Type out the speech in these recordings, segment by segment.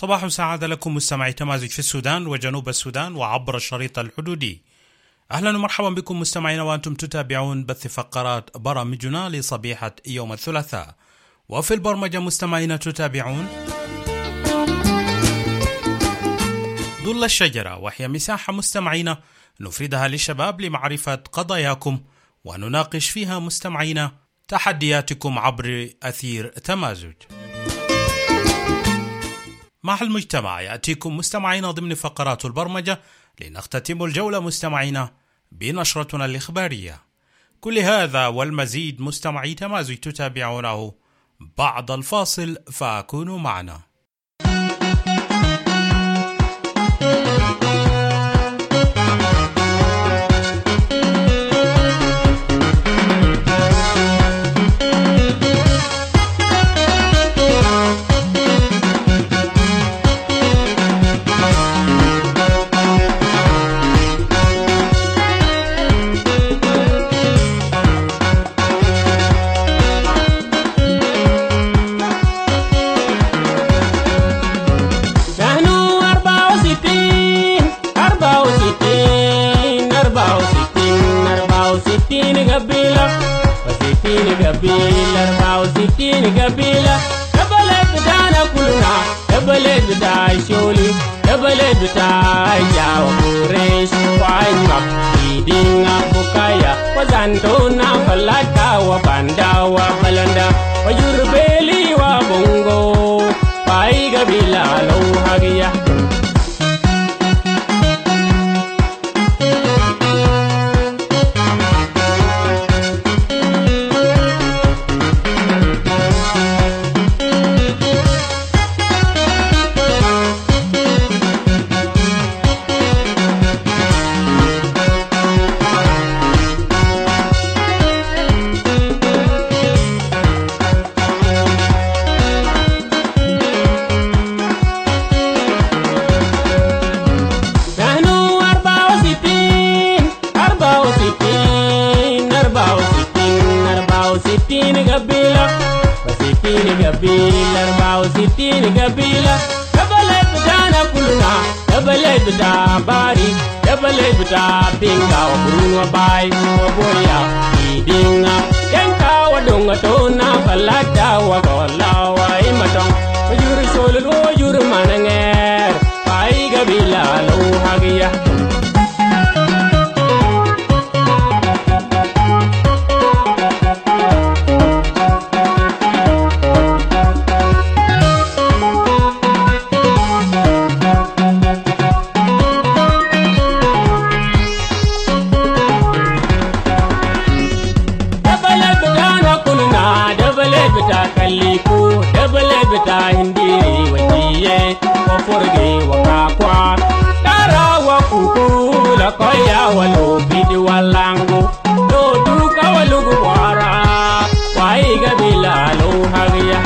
صباح سعادة لكم مستمعي تمازج في السودان وجنوب السودان وعبر الشريط الحدودي. أهلا ومرحبا بكم مستمعينا وأنتم تتابعون بث فقرات برامجنا لصبيحة يوم الثلاثاء. وفي البرمجة مستمعينا تتابعون ظل الشجرة، وهي مساحة مستمعينا نفردها للشباب لمعرفة قضاياكم ونناقش فيها مستمعينا تحدياتكم عبر أثير تمازج. مع المجتمع يأتيكم مستمعينا ضمن فقرات البرمجة لنختتم الجولة مستمعينا بنشرتنا الإخبارية. كل هذا والمزيد مستمعي تمازج تتابعونه بعد الفاصل، فكونوا معنا. قبيلة البلد بتاعنا كلنا، البلد بتاع شولي، البلد بتاع جاو قريش وعينك إيدينا بكايا وزانتونا فلاتا وباندا وبلندا وجربيلي وبونغو باي قبيلة لو هاقيا. قبيلة البلد بتاعنا كلنا، البلد بتاع باري، البلد بتاع بينكا وبرون وباي وبويا إيدينا ينكا ودونغا تونا فلاتا وغولا وإيمتون وجور شولل وجور منغير باي قبيلة لو هاقيا. Koya walu bidi walangu do duka walugu wara wai gabila lo hagiya.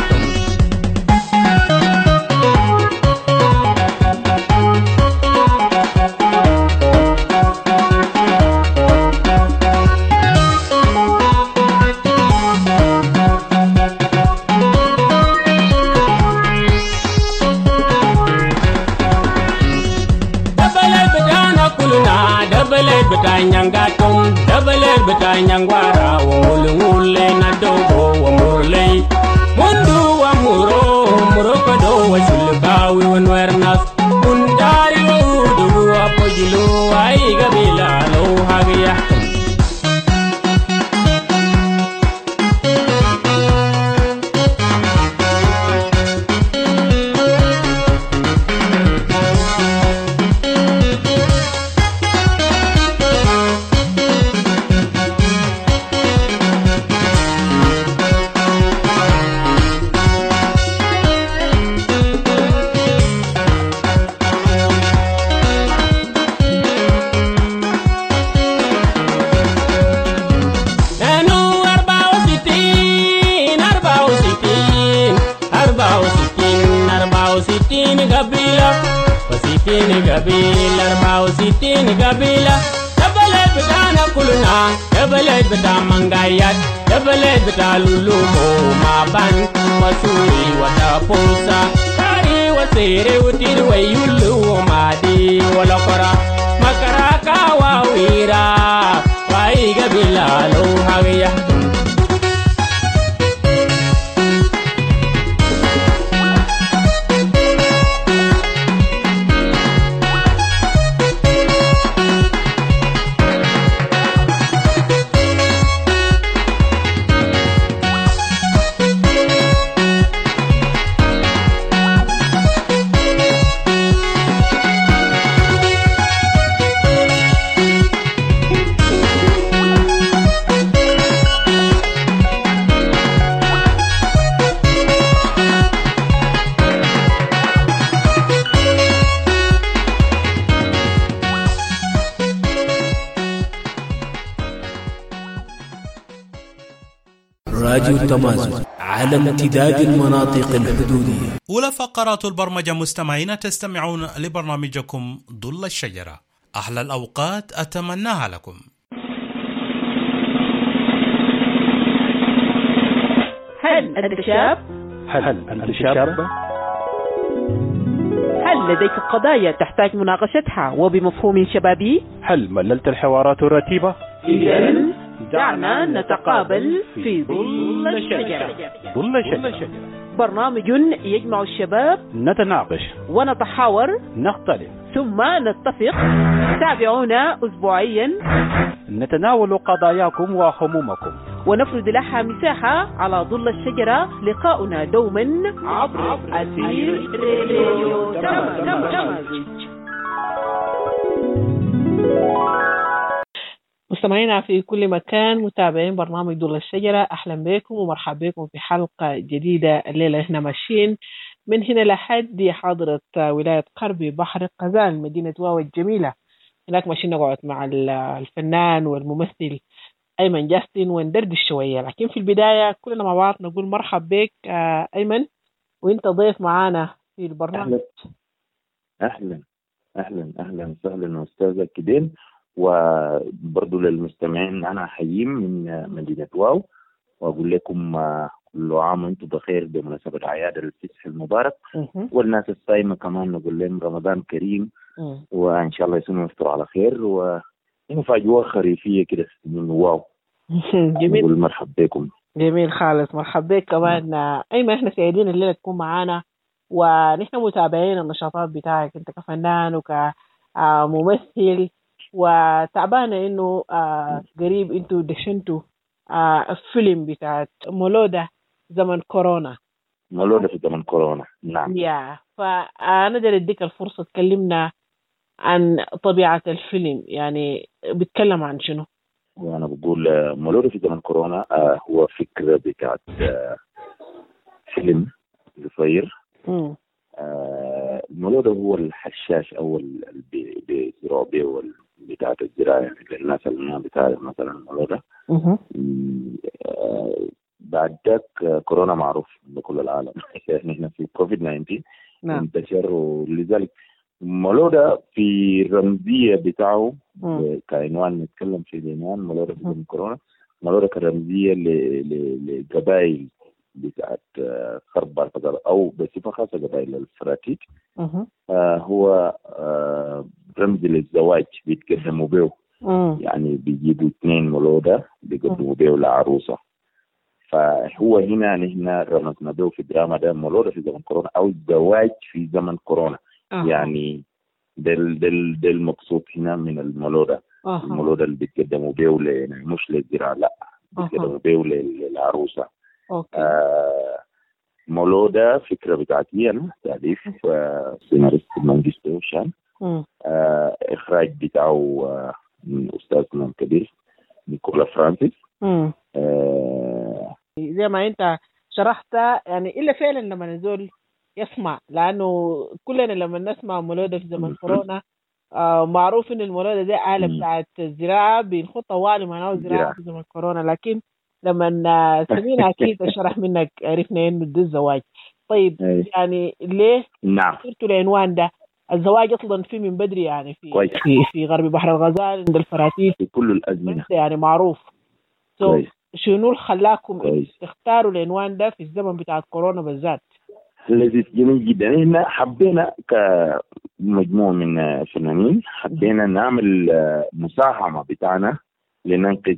Nyangatum double betanyangwara wulule na dogo wa murle mundu wa muro muroko do wa sulbawi wanwernas undari wudu wa pojilu ai gabila lo hagiya. Gabila البلد بتاعنا كلنا، البلد بتاع منغايات، البلد بتاع لولو ما بان وسوري وتابوسا كاري وسيري وتير ويولو ومادي ولقرا مكراكا وويرا وايقا بلالو حقيا راديو التمازن على امتداد المناطق الحدودية. أولى فقرات البرمجة مستمعين، تستمعون لبرنامجكم ظل الشجرة. أحلى الأوقات أتمناها لكم. هل أنت شاب؟ هل أنت شابة؟ هل لديك قضايا تحتاج مناقشتها وبمفهوم شبابي؟ هل مللت الحوارات الرتيبة؟ إذن دعنا نتقابل في ظل الشجرة. ظل الشجرة برنامج يجمع الشباب، نتناقش ونتحاور، نختلف، ثم نتفق. تابعونا أسبوعيا، نتناول قضاياكم وهمومكم ونفرد لها مساحة على ظل الشجرة. لقاؤنا دوما عبر أثير راديو تمازج. مستمعينا في كل مكان، متابعين برنامج ظل الشجرة، أهلا بكم ومرحبا بكم في حلقة جديدة. الليلة احنا ماشيين من هنا لحد حاضرة ولاية قربي بحر قزان، مدينة واو الجميلة. هناك ماشيين نقعد مع الفنان والممثل أيمن جاستن وندردش شوية، لكن في البداية كلنا مع بعض نقول مرحب بك أيمن، وانت ضيف معانا في البرنامج. أهلا وسهلا أستاذة كدين، وبرضو للمستمعين أنا حييم من مدينة واو، وأقول لكم كل عام وأنتم بخير بمناسبة أعياد الفصح المبارك، والناس الصايمة كمان نقول لهم رمضان كريم، وإن شاء الله يصوموا ويفطروا على خير، وفي أجواء خريفية كده من واو. جميل، نقول مرحب بكم. جميل خالص، مرحب بك كمان أيمن. إحنا سعيدين الليلة تكون معانا، ونحن متابعين النشاطات بتاعك أنت كفنان وكممثل، وتعبانة إنه قريب أنتوا دشنتوا الفيلم بتاعت مولودة زمن كورونا. مولودة في زمن كورونا، نعم. فأنا داير أديك الفرصة تكلمنا عن طبيعة الفيلم، يعني بيتكلم عن شنو؟ وأنا بقول مولودة في زمن كورونا هو فكرة بتاعت فيلم قصير. مولودة هو الحشاش أو بيزرع به بتاعت الزراعة للناس اللي ما بتعرف مثلا مولودة. بعد ذاك كورونا معروف بكل العالم يعني هنا في كوفيد 19 انتشر، ولذلك مولودة في الرمزية بتاعه كعنوان نتكلم في عنوان مولودة في زمن كورونا. مولودة كرمزية لقبائل بتاعت خرب بارقدر أو بصفة خاصة قبائل الفراتيك. هو رمز للزواج بيتقدموا به، يعني بيجيبوا 2 مولودة بيقدموا به لعروسة. فهو هنا نحن رمزنا به في الدراما ده مولودة في زمن كورونا أو الزواج في زمن كورونا. يعني ده المقصود هنا من المولودة. المولودة اللي بيتقدموا به مش للزراعة، لا بيتقدموا به للعروسة. مولودة فكرة بتاعتي أنا تأليف سيناريست منجستو وشان، إخراج بتاعه من أستاذنا الكبير نيكولا فرانسيس. زي ما أنت شرحت، يعني إلا فعلا لما نزول يسمع، لأنه كلنا لما نسمع مولودة في زمن كورونا معروف إن المولودة دي آلة بتاعت الزراعة بنخطها وعلي معناه الزراعة في زمن كورونا، لكن لما سمينا أكيد شرح منك عرفنا إنه ده الزواج. طيب يعني ليه اخترتوا العنوان ده؟ الزواج أصلا فيه من بدري، يعني في غرب بحر الغزال عند الفراتيل في كل الأزمنة يعني معروف. شنو خلاكم تختاروا العنوان ده في الزمن بتاع كورونا بالذات؟ لذيذ جميل جدا. هنا حبينا كمجموعة من الفنانين حبينا نعمل مساهمة بتاعنا لننقذ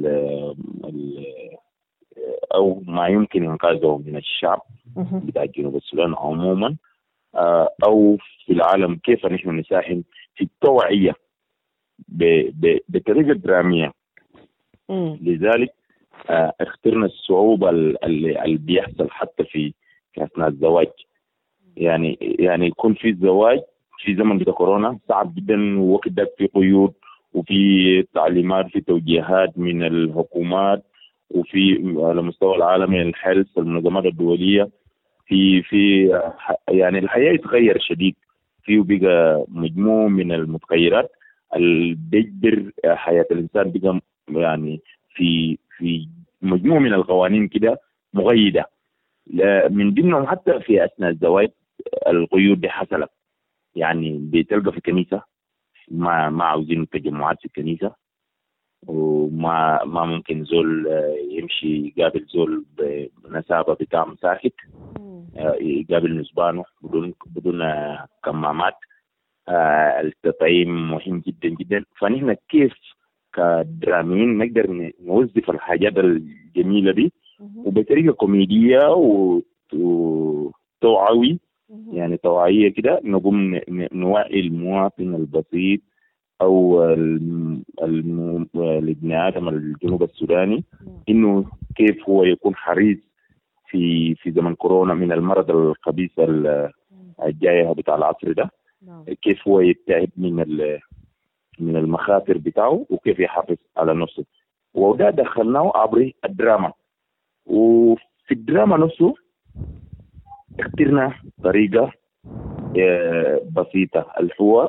أو ما يمكن إنقاذه من الشعب بتاع جنوب السودان عموما، أو في العالم، كيف نحن نساهم في التوعية بطريقة درامية. لذلك اخترنا الصعوبة اللي بيحصل حتى في أثناء الزواج. يعني يكون في زواج في زمن بتاع كورونا صعب جدا، ووقت ده في قيود وفي تعليمات، في توجيهات من الحكومات، وفي على مستوى العالمي الحلس المنظمات الدولية في يعني الحياة يتغير شديد. فيه بقى مجموع من المتغيرات اللي بيجبر حياة الإنسان بقى يعني في مجموع من القوانين كده مغيدة، من ضمنهم حتى في أثناء الزواج القيود دي حصلت. يعني بتلقى في كنيسة ما عاوزين تجمعات في الكنيسة، وما ممكن زول يمشي يقابل زول بنسابة بتاع مساكت، يقابل نسبانه بدون كمامات. التطعيم مهم جدا جدا. فنحن كيف كدراميين نقدر نوظف الحاجات الجميلة دي وبطريقة كوميدية وتوعوي، يعني توعية كده، نقوم نوعي المواطن البسيط أو الابن آدم الجنوب السوداني إنه كيف هو يكون حريص في زمن كورونا من المرض الخبيث الجاي بتاع العصر ده، كيف هو يبتعد من المخاطر بتاعه وكيف يحافظ على نفسه. وده دخلناه عبر الدراما. وفي الدراما نفسه اخترنا طريقة بسيطة اللي هو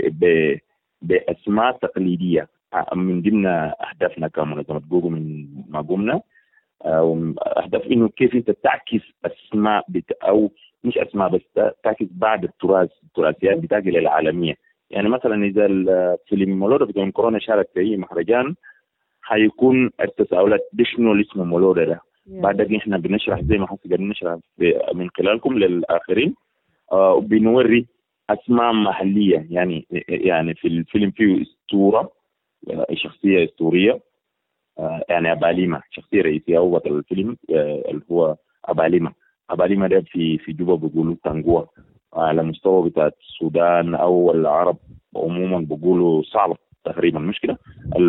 بأسماء تقليدية. من ضمن أهدافنا كمنظمة جوجو من ما قمنا أهداف إنه كيف أنت تعكس أسماء أو مش أسماء بس تعكس بعض التراثيات بتاعك للعالمية. يعني مثلا إذا الفيلم مولودة في كورونا شارك في أي مهرجان هيكون التساؤلات دي شنو اللي اسمه مولودة ده. بعد إحنا بنشرح زي ما حسنا بنشرح من خلالكم للآخرين، بنوري أسماء محلية. يعني في الفيلم فيه أسطورة، شخصية أسطورية، يعني أباليما شخصية رئيسية هو بطل الفيلم اللي هو أباليما ده في جوبا بيقولوا تانجوا. على مستوى بتاع السودان أو العرب عموما بيقولوا صعب تقريبا، مش كده؟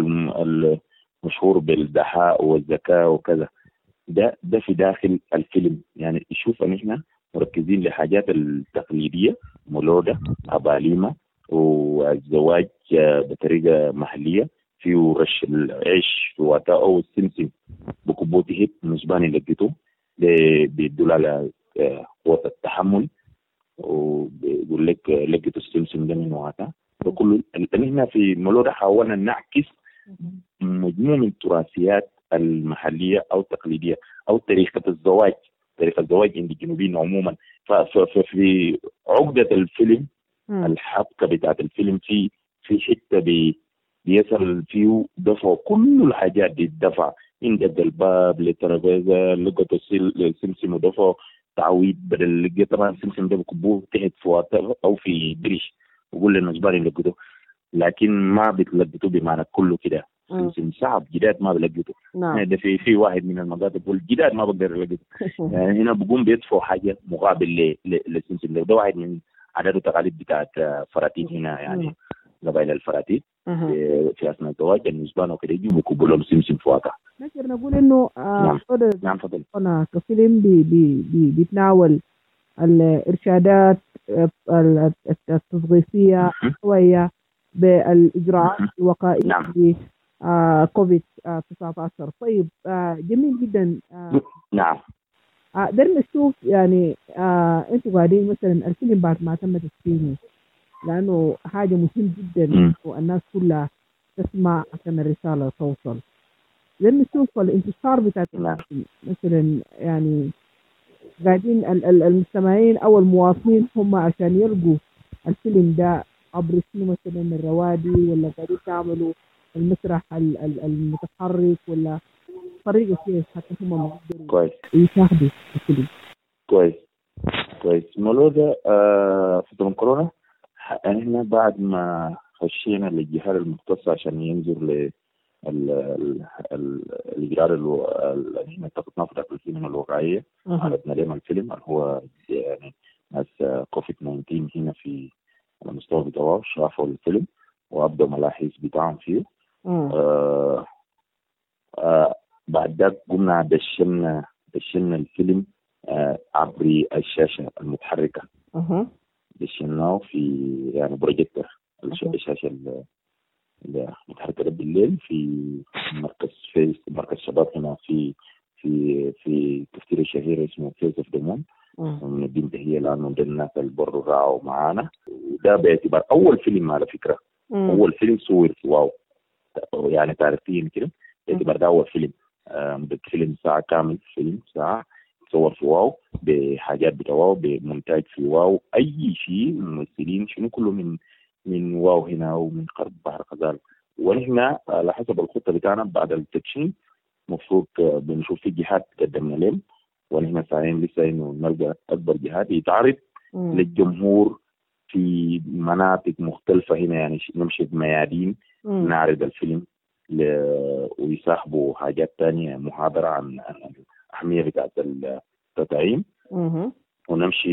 المشهور بالدهاء والذكاء وكذا. ده في داخل الفيلم. يعني يشوف ان احنا مركزين لحاجات التقليديه، مولودة، أباليما، والزواج بطريقه محليه، في رش العيش في واتاء او السمسم بكبوته نسباني لقيته بيدل على قوه التحمل، وبيقول لك لقيت السمسم ده من واتاء. فكل هنا في مولودة حاولنا نعكس مجموعة من التراثيات المحلية أو التقليدية أو تاريخ الزواج عند الجنوبيين عموما. ففي عقدة الفيلم الحبكة بتاعت الفيلم في حتة بيصل فيه دفع كل الحاجات دي، الدفع من قد الباب للترابيزة لقط السمسم ودفع تعويض بدل لقى طبعا السمسم ده بكبوه تحت في أو في دريش وقول للنجباري لقطه، لكن ما بتلقطه بمعنى كله كده. سمسم صعب جداد ما بلقطه. ده في واحد من المناطق بقول جداد ما بقدر لقطه. يعني هنا بقوم بيدفعوا حاجة مقابل للسمسم ده واحد من عادات وتقاليد بتاعت فراتين هنا، يعني قبائل الفراتين في أثناء الزواج النسبان وكده يجوا بيكبوا لهم سمسم في واقع. نقدر نقول إنه نعم فضل. أنا كفيلم بيتناول الإرشادات التثقيفية شوية بالإجراءات الوقائية في كوفيد 19. طيب جميل جدا. نعم. قدرنا نشوف يعني أنتوا قاعدين مثلا الفيلم بعد ما تم تسجيله، لأنه حاجة مهم جدا والناس كلها تسمع عشان الرسالة توصل. قدرنا نشوف الانتشار بتاع مثلا، يعني قاعدين المستمعين أو المواطنين هم عشان يلقوا الفيلم ده عبر شنو مثلا الروادي، ولا قاعدين تعملوا المسرح المتحرك، ولا طريقة كيف حتى هم يقدروا يشاهدوا الفيلم؟ كويس الموضوع ده في زمن كورونا احنا بعد ما خشينا للجهات المختصة عشان ينظر الإجرار اللي احنا اتفقنا في الفيلم الواقعية. عرضنا لهم الفيلم اللي هو يعني ناس كوفيد 19 هنا في المستوى بتاعه، شافوا الفيلم وأبدأوا ملاحظ بتاعهم فيه. بعد ذلك قمنا دشنا الفيلم عبر الشاشة المتحركة. دشناه في يعني بروجيكتور الشاشة المتحركة بالليل في مركز شباب هنا في كافتيريا شهيرة اسمه فيس اوف دمون. من هي لأنه الناس البر راعوا معانا، وده باعتبار أول فيلم على فكرة. أول فيلم صور في واو يعني تاريخيا كده، باعتبار ده أول فيلم. فيلم ساعة كامل، فيلم ساعة صور في واو بحاجات بتواو بمونتاج في واو، أي شيء ممثلين شنو كله من واو هنا ومن قرب بحر غزال. ونحن على حسب الخطة بتاعنا بعد التدشين مفروض بنشوف في جهات قدمنا لهم، ونحن ساعين لسه إنه نلقى أكبر جهات يتعرض للجمهور في مناطق مختلفة هنا. يعني نمشي بميادين نعرض الفيلم ويصاحبوا حاجات تانية، محاضرة عن الأهمية بتاعت التطعيم، ونمشي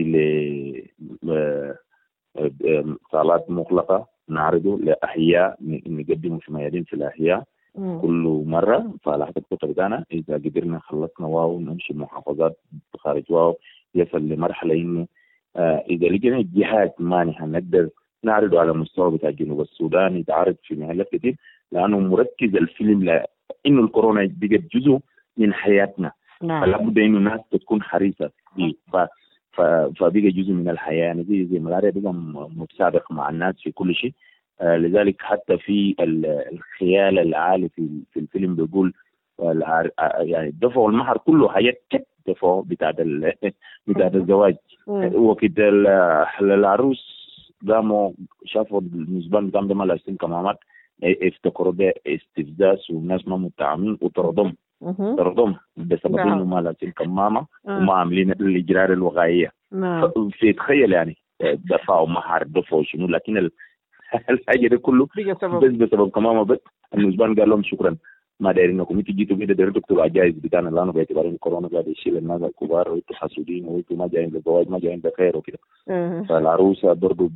صالات مغلقة نعرضه لأحياء، نقدمه في ميادين في الأحياء كل مرة. فعلى حسب الخطة بتاعنا إذا قدرنا خلصنا واو نمشي محافظات خارج واو، يصل لمرحلة إنه إذا لقينا الجهات مانحة نقدر نعرضه على مستوى بتاع جنوب السودان، يتعرض في محلات كتير، لأنه مركز الفيلم لأنه الكورونا بقت جزء من حياتنا. فلا بد إنه الناس تكون حريصة فبقى جزء من الحياة. يعني زي ملاريا بقى متسابق مع الناس في كل شيء. لذلك حتى في الخيال العالي في الفيلم بيقول يعني دفعوا المهر كله حاجات دفعوا بتاع الزواج. وقت العروس قاموا شافوا النسبان قام ده مال سن كمامات، افتكروا ده استفزاز والناس ما متعاملين وطردهم بسبب انه مال سن كمامه وما عاملين الاجرار الوقائيه. في تخيل يعني دفعوا مهر دفعوا شنو، لكن الحاجه دي كله بس بسبب كمامه. بس النسبان قال لهم شكرا ما دايرينكم، انتوا جيتوا كده دايرين تكتبوا الجائزه بتاعنا لانه باعتبار ان كورونا قاعد يشيل الناس الكبار وانتوا حاسودين وانتوا ما جايين للزواج ما جايين بخير وكده. فالعروسه برضه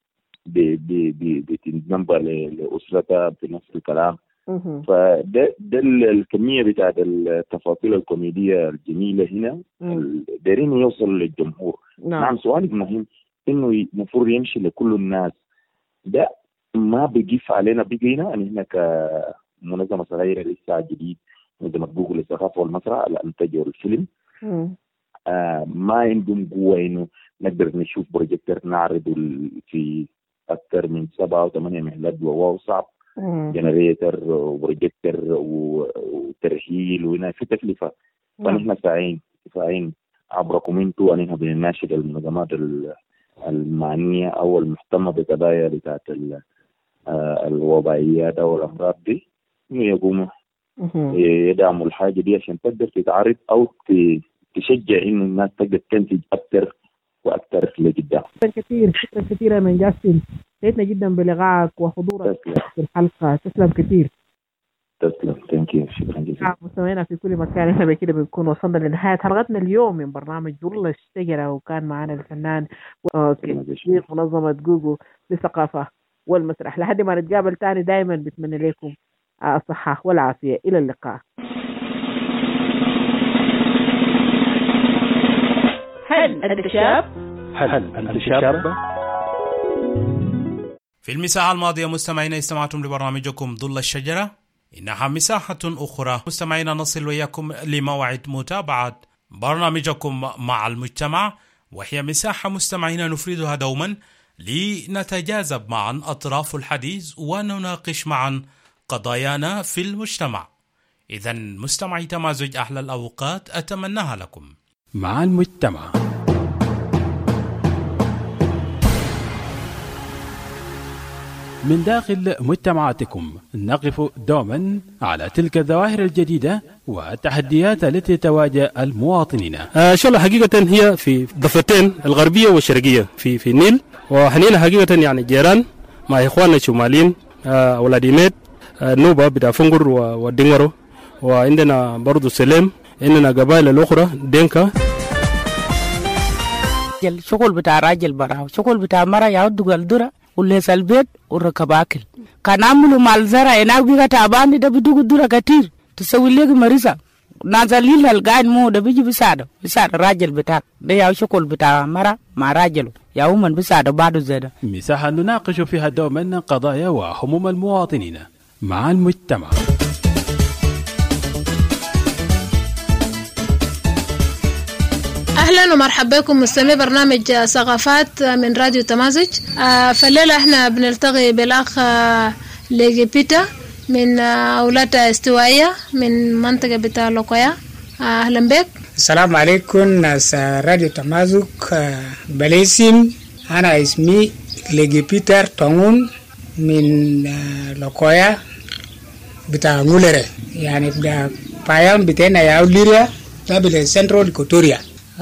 بتنضم لاسرتها بنفس الكلام. فده الكميه بتاعت التفاصيل الكوميديه الجميله هنا دايرين يوصل للجمهور. نعم سؤالك مهم انه المفروض يمشي لكل الناس. ده ما بيقف علينا بقينا ان احنا كمنظمه صغيره لسه جديد منظمه جوجل للثقافه والمسرح اللي انتجوا الفيلم ما عندهم قوه انه نقدر نشوف بروجيكتور نعرض في اكثر من 7 أو 8 محلات وواو صعب. جنريتر وبروجيكتور وترحيل وهنا في تكلفه. فنحن ساعين عبركم انتوا ان احنا بنناشد المنظمات المعنيه او المهتمه بقضايا بتاعت الوبائيات او الامراض دي انه يقوموا يدعموا الحاجه دي عشان تقدر تتعرض او تشجع انه الناس تقدر تنتج اكثر واكثر لقدام. شكرا كثيرا من جاسم، سعدنا جدا بلقائك وحضورك في الحلقه. تسلم كثير. تسلم. ثانك يو. شكرا جزيلا. مستمعينا في كل مكان، احنا بكده بنكون وصلنا لنهايه حلقتنا اليوم من برنامج ضل الشجره، وكان معنا الفنان رئيس منظمه جوجل للثقافه والمسرح. لحد ما نتقابل تاني دائما بتمنى لكم الصحه والعافيه. الى اللقاء. هل أنت شاب؟ في المساحة الماضية مستمعينا استمعتم لبرنامجكم ضل الشجرة. إنها مساحة أخرى مستمعينا نصل وياكم لموعد متابعة برنامجكم مع المجتمع، وهي مساحة مستمعينا نفردها دوما لنتجاذب معا أطراف الحديث ونناقش معا قضايانا في المجتمع. إذن مستمعي تمازج أحلى الأوقات أتمناها لكم مع المجتمع. من داخل مجتمعاتكم نقف دوما على تلك الظواهر الجديدة والتحديات التي تواجه المواطنين. إن شاء الله حقيقة هي في ضفتين الغربية والشرقية في النيل، وحنينا حقيقة يعني جيران مع إخواننا الشماليين ولاديميت النوبة بتاع فنجر والدينغرو، وعندنا برضو سليم، عندنا قبائل الأخرى دينكا. شغل بتاع راجل براو، شغل بتاع مرة يعود الدرة وليس البيت وركب أكل. كان عملوا مال زرع هناك بيجا تعبان ده بدوق الدرة كتير تسوي لك مريضة نازلين القاعد مو ده بيجي بيساعد الراجل بتاعك ده يعود شغل بتاع مرة مع راجله يوما بيساعد بعده زيادة. مساحة نناقش فيها دوما قضايا وهموم المواطنين مع المجتمع. أهلا ومرحبا بكم مستمعي برنامج ثقافات من راديو تمازج. فالليلة احنا بنلتقي بالأخ ليجي بيتا من أولاد استوائية من منطقة بتاع لوكويا. أهلا بك. السلام عليكم ناس راديو تمازج بليسين. أنا اسمي ليجي بيتر تونغون من لوكويا بتاع غولرة، يعني بتاع بايام بتاعنا يا ليريا تابل سنترال كوتوريا.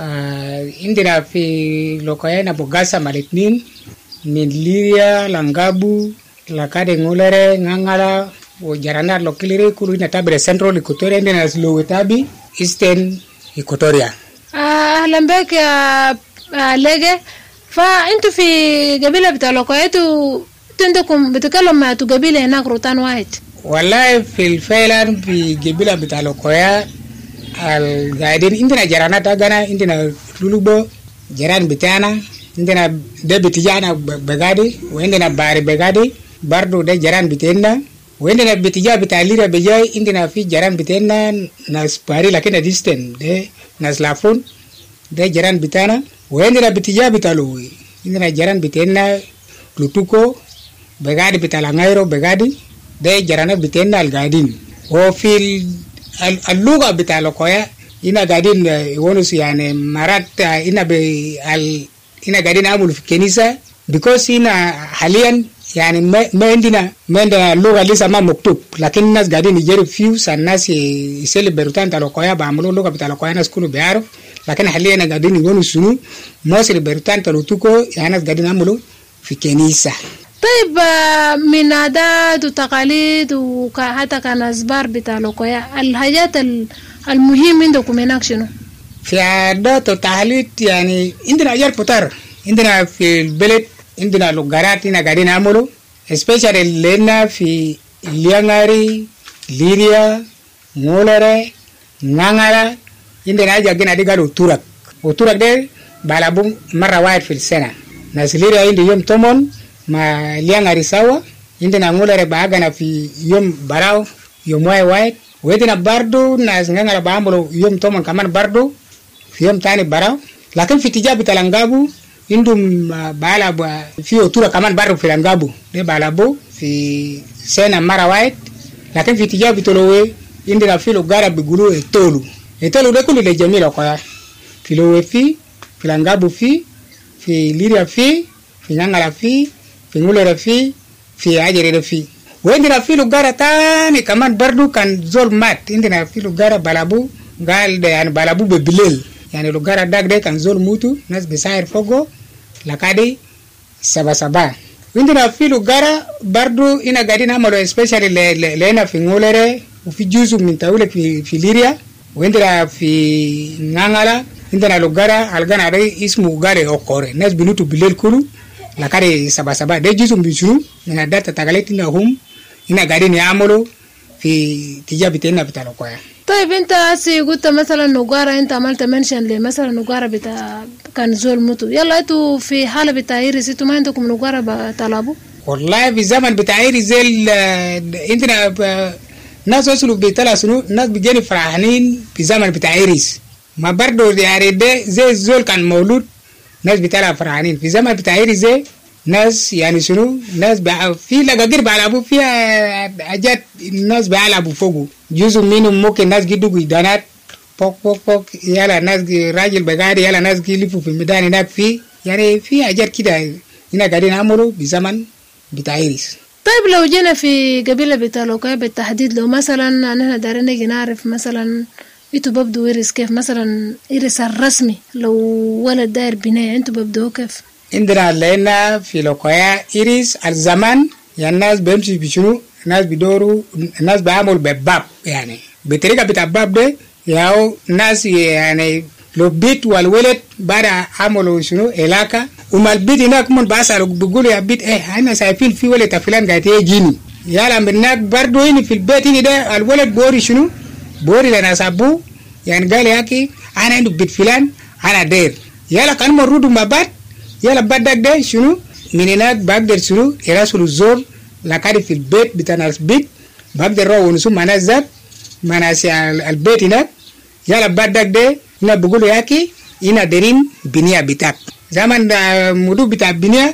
عندنا في لوكويا نبغاسا مالتنين من ليريا لانغابو لكادي غولرة نانغالا وجرانا لوكيلري كلنا تابل سنترال كوتوريا. عندنا سلو تابي إيسترن كوتوريا. أهلا بك يا ليجي. فأنتوا في قبيلة بتاع لوكويا عندكم بتكلم مع قبيلة هناك روتان واحد؟ والله في الفعل في قبيلة بتاع لوكويا القاعدين عندنا جيرانات أجانا، عندنا لولوبو جيران بتاعنا، عندنا ده بتجانا بغادي وعندنا باري بغادي برضو ده جيران بتاعنا، وعندنا بتجا بتاع ليرا بجاي عندنا في جيران بتاعنا ناس باري لكن ديستن ده ناس لافون ده جيران بتاعنا، وعندنا بتجا بتاع لوي عندنا جيران بتاعنا لوتوكو بغادي بتاع لانغايرو بغادي ده جيرانات بتاعنا القاعدين. وفي اللغة بتاع لوكويا هنا قاعدين يونس يعني مرات هنا هنا قاعدين نعمل في الكنيسة because هنا حاليا يعني ما عندنا اللغة لسه ما مكتوب، لكن الناس قاعدين يجرب فيوس الناس يسلب بروتان بتاع لوكويا بعملوا اللغة بتاع لوكويا الناس كله بيعرف، لكن حاليا قاعدين يقولوا شنو مصر بروتان تلوتوكو يعني الناس قاعدين يعملوا في الكنيسة. طيب من عادات وتقاليد وحتى كان أسبار بتاع لوكويا الحاجات المهم عندكم هناك شنو؟ في عادات وتقاليد يعني عندنا أجار كتار، عندنا في البلد عندنا لغارات هنا قاعدين نعملوا especially لنا في ليانغاري ليريا مولرة نانغارا عندنا أجار جنا دي قالوا وتورك ده بالابون مرة واحد في السنة. ناس ليريا عندي يوم تومون ما ليانغاري سوا، عندنا مولرة باغانا في يوم براو يوم واحد، وعندنا برضو ناس نانغارا بعملوا يوم تومون كمان برضو في يوم تاني براو. لكن في تجاب تلانغابو عندهم بالابو في اوتورا كمان برضو في لانغابو ده بالابو في سنة مرة واحد. لكن في تجاب تلوي عندنا في لغارة بيقولوا التولو ده كله لجميل أخويا في لوي في لانغابو في ليريا في نانغارا في مولرة في عجرة في. وعندنا في لغارة تاني كمان برضو كان زول مات، عندنا في لغارة بالابو قال ده يعني بالابو ببليل يعني لغارة داك ده كان زول موتو ناس بساير فوقو لكادي سبا. وعندنا في لغارة برضو هنا قاعدين عملوا especially لنا في مولرة وفي جزء من تاولك في ليريا. وعندنا في نانغارا عندنا لغارة الغانا ده اسمه غاري أوكوري ناس بنوتو بليل كله لكادي سبا ده جزء بيشنو من الداتا تغليتنا هم هنا قاعدين يعملوا في تجابتنا بتاع لوكويا. طيب انت قلت مثلا نجارة، انت عملت منشن لمثلا نجارة بتاع كان زول موتو، يلا انتوا في حالة بتاع ايريس انتوا ما عندكم نجارة بتلعبوا؟ والله في زمن بتاع ايريس عندنا ناس وصلوا بيطلع سنو ناس بيجيني فرحانين في زمن بتاع ايريس، ما برضو يعني ده زي زول كان مولود ناس بيطلع فرحانين في زمن بتاع ايريس ناس يعني شنو ناس في لقاقير بيلعبوا فيها حاجات الناس بيلعبوا فوقه جزء منهم ممكن ناس جدوا قدانات فوق يلا ناس راجل بقاري يلا ناس يلفوا في الميدان هناك في يعني في حاجات كده هنا قاعدين عملوا بزمن بتاع ايريس. طيب لو جينا في قبيلة بتالوكايا بالتحديد، لو مثلا أننا دارين نجي نعرف مثلا انتوا ببدوا إيرس كيف، مثلا إيرس الرسمي لو ولد داير بناية انتوا ببدوا كيف؟ عندنا لنا في لوكايا إيرس الزمان، يعني الناس بيمشي بشنو، الناس بيدوروا، الناس بيعملوا بباب، يعني بطريقة بتاع باب ده ياو ناس يعني لو بيت والولد بعد عملوا شنو علاقة، وما البيت هناك من بسألوا بيقولوا يا بيت احنا شايفين في ولد فلان قاعد يجيني، يلا من هناك برضو هنا في البيت هنا ده الولد بوري شنو، بوري لناس أبوه، يعني قال يا أخي أنا عنده بيت فلان أنا دير، يلا كان مرودوا ما بعد، يلا بدك ده شنو من هناك بقدر شنو يراسلوا الزور لكاري في البيت بتاع ناس بيت، بقدر روح ونسوم مع ناس ذات مع ناس البيت هناك، يلا بدك ده هنا بقولوا يا أخي هنا دارين بنية بتاعك، زمان مدو بتاع بنية